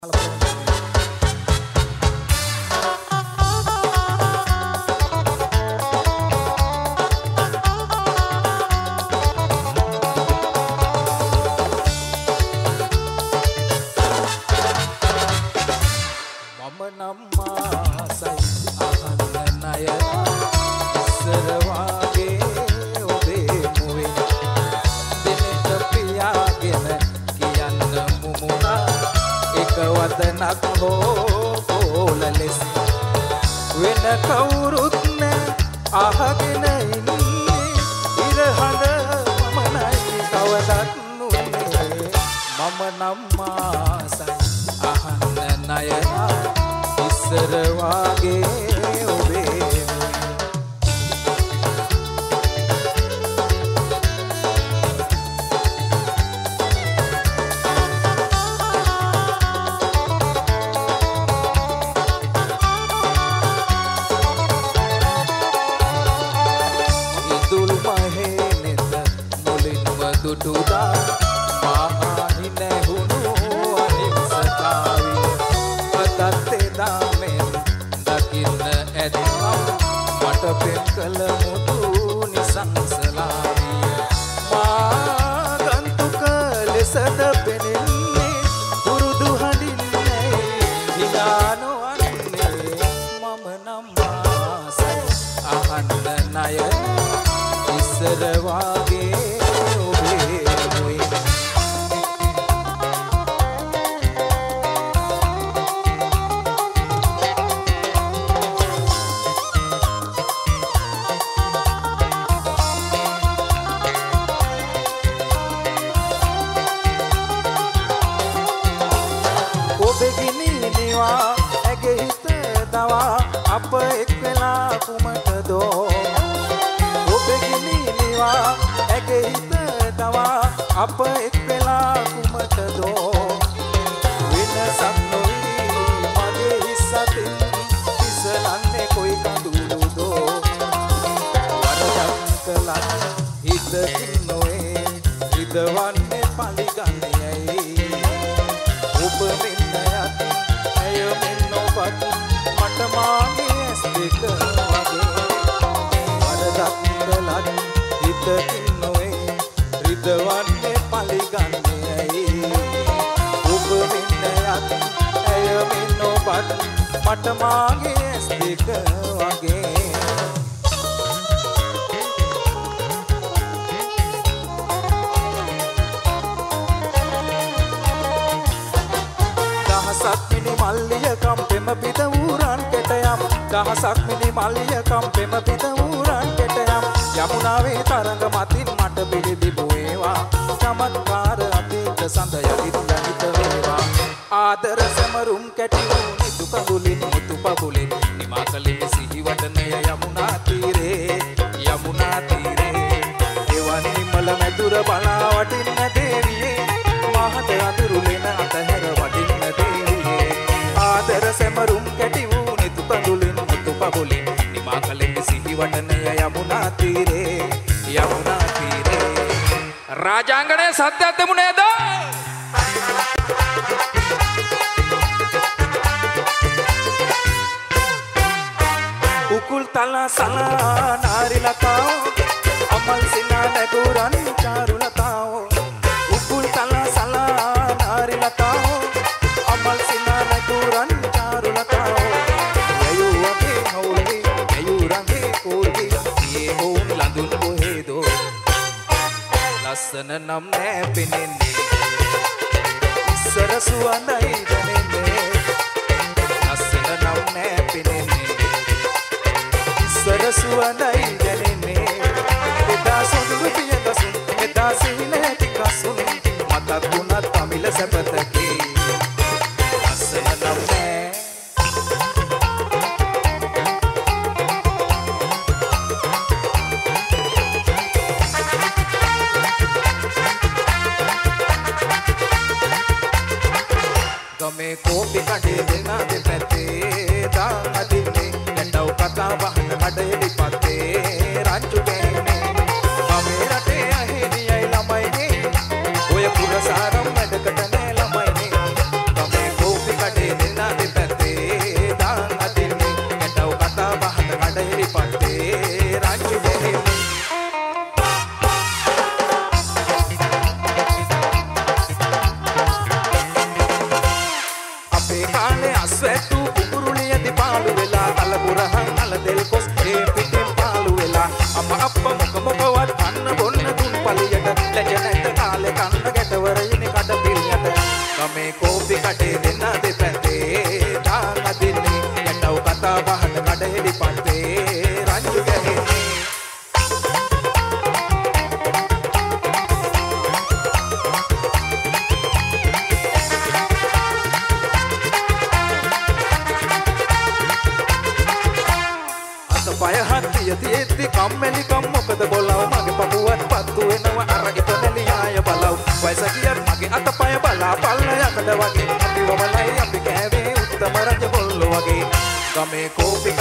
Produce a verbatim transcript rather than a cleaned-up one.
Oya pura saram madakatane lamai ne, kame kopi වැට්ටු කුඹුරුලියදී පාළු වෙලා කලපුරහන් අල දෙල් කොස් ඒ පිටින් පාළු වෙලා අම්මා අප්පා මොක මොකවත් අන්න බොන්න දුන් පලියට ලැජ නැත කාලේ කන්න ගැටවරිනේ කඩ පිළියට ගමේ කෝපි කටේ දෙන්න දෙපැත්තේ දාන දින්නේ යටව කතා බහට කඩෙලි පත්තේ රංජු ගැහිනේ යති කම්මැලි කම් මොකද බොලව මගේ පපුවත් පත්තු වෙනවා අර ඉපදෙලි ආය බලව වයස ගියත් මගේ අතපය බලා පල්ල යකඩ වගේ අපි වමලයි අපි කෑවේ උත්තම රජ බොල්ල වගේ ගමේ කෝපි